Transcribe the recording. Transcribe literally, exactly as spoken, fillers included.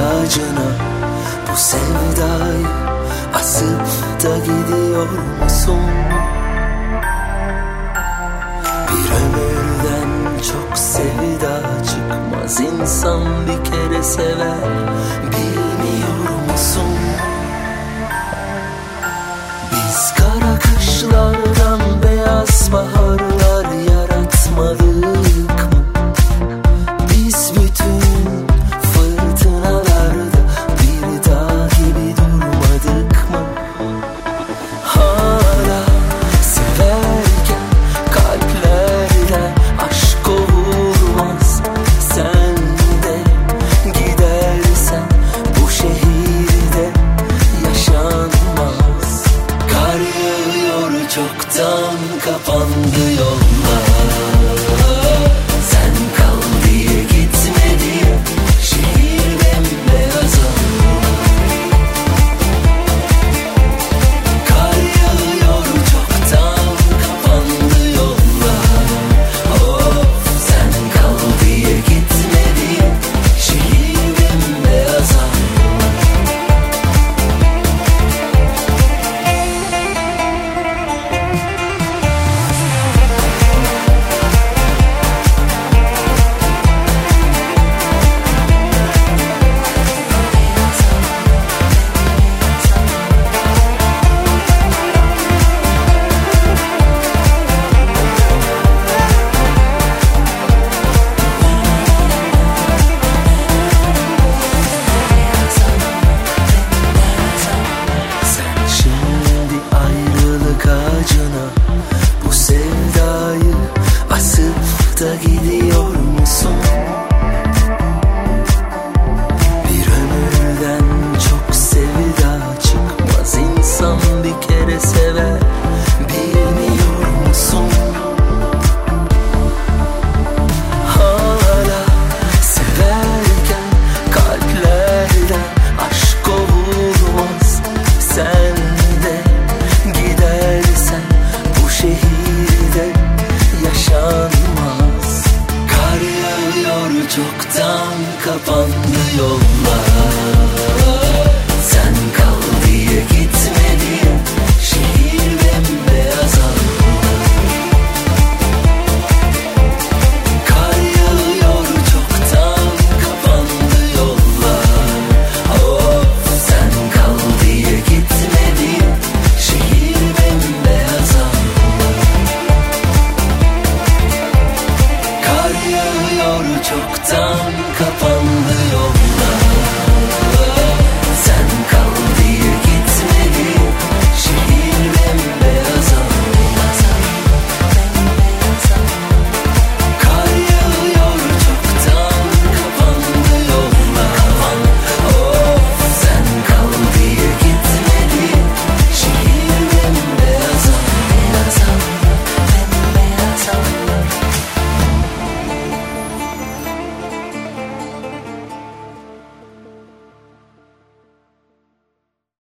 ağacına bu sevdayı asıp da gidiyor musun? Bir ömürden çok sevda çıkmaz, insan bir kere sever, bilmiyor musun? Biz kara kışlardan beyaz baharlar yaratmadık mı? Biz bütün fırtınalarda bir dağ gibi durmadık mı? Hala severken kalplerden aşk kovulmaz. Sen de gidersen bu şehirde yaşanmaz. Kar yağıyor, çoktan kapandı yollar. Sen kal diye gitme diye şehir bembeyaz oldu. Kar yağıyor, çoktan kapandı yollar. Of, sen kal diye gitme diye şehir bembeyaz oldu. Sen şimdi ayrılık ağacına bu sevdayı asıp da gidiyor musun? Bir ömürden çok sevda çıkmaz, insan bir kere sever, bilmiyor musun? Hala severken kalplerden aşk kovulmaz. Sen de gidersen bu şehirde yaşanmaz. Kar yağıyor, çoktan kapandı yollar. Sen kal diye gitme diye şehir bembeyaz oldu. Kar yağıyor, çoktan kapandı yollar. Of, sen kal diye gitme diye şehir bembeyaz oldu. Kar yağıyor, çoktan kapandı yollar.